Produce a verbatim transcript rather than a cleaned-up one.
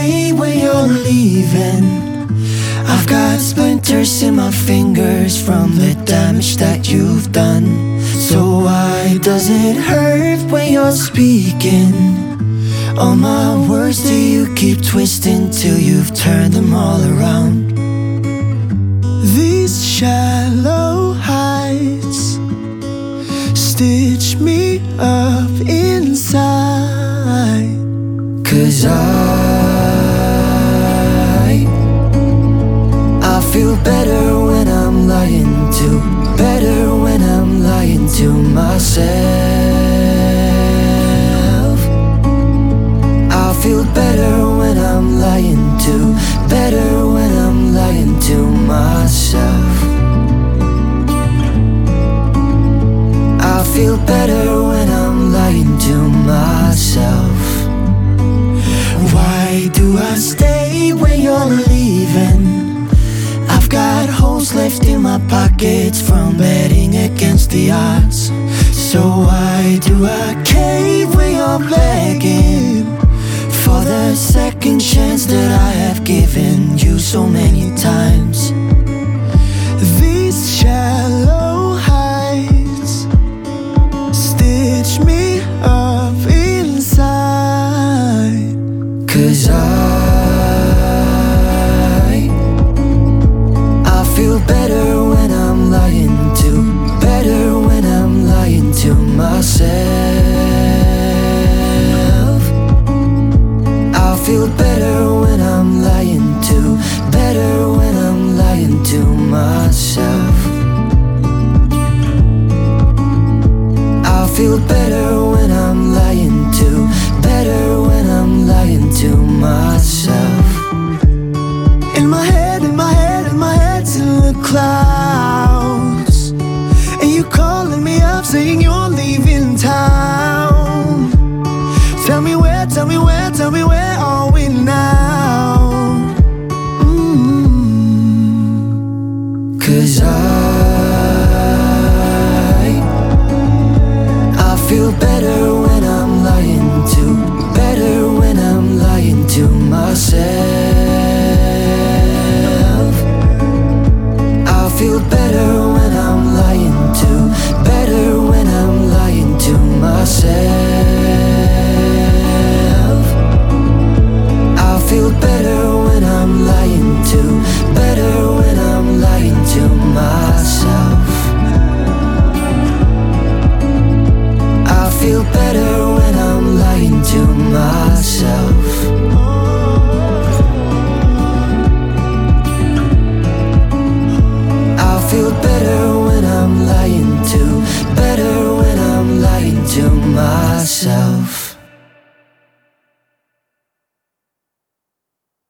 stay when you're leaving. I've got splinters in my fingers from the damage that you've done. So why does it hurt when you're speaking? All my words do you keep twisting till you've turned them all around? These shallow heights stitch me up inside. 'Cause I I feel better when I'm lying to, better when I'm lying to myself. I feel better when I'm lying to, better when I'm lying to myself. I feel better when I'm lying to myself. Why do I stay when you're leaving? I've got holes left in my pockets from betting against the odds. So why do I cave when you're begging for the second chance that I have given you so many times? These shallow heights stitch me up inside. 'Cause I I feel better when I'm lying to, better when I'm lying to myself. I feel better when I'm lying to, better when I'm lying to myself. I feel better when I'm lying to, better when I'm lying to myself. In my head, in my head, in my head's in the clouds, and you calling me up saying you're leaving town. Tell me where, tell me where, tell me where are we now? mm-hmm. 'Cause I I feel better when I'm lying to, better when I'm lying to myself. I feel better when I'm lying to, better when I'm lying to myself. I feel better when I'm lying to, better when I'm lying to myself. I feel better when I'm lying to myself. I feel better when I'm lying to, better when I'm lying to myself.